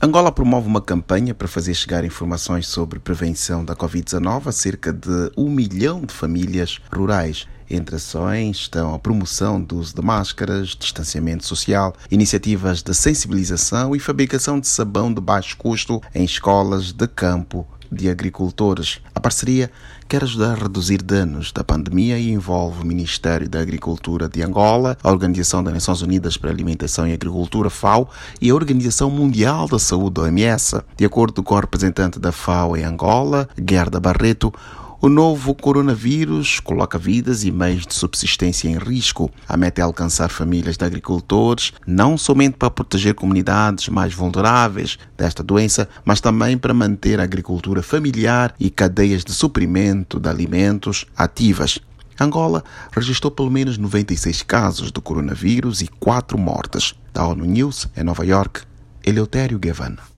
Angola promove uma campanha para fazer chegar informações sobre prevenção da Covid-19 a cerca de 1 milhão de famílias rurais. Entre ações estão a promoção do uso de máscaras, distanciamento social, iniciativas de sensibilização e fabricação de sabão de baixo custo em escolas de campo de agricultores. A parceria quer ajudar a reduzir danos da pandemia e envolve o Ministério da Agricultura de Angola, a Organização das Nações Unidas para a Alimentação e Agricultura, FAO, e a Organização Mundial da Saúde, OMS. De acordo com a representante da FAO em Angola, Gerda Barreto, o novo coronavírus coloca vidas e meios de subsistência em risco. A meta é alcançar famílias de agricultores, não somente para proteger comunidades mais vulneráveis desta doença, mas também para manter a agricultura familiar e cadeias de suprimento de alimentos ativas. Angola registrou pelo menos 96 casos de coronavírus e 4 mortes. Da ONU News, em Nova York, Eleutério Gavan.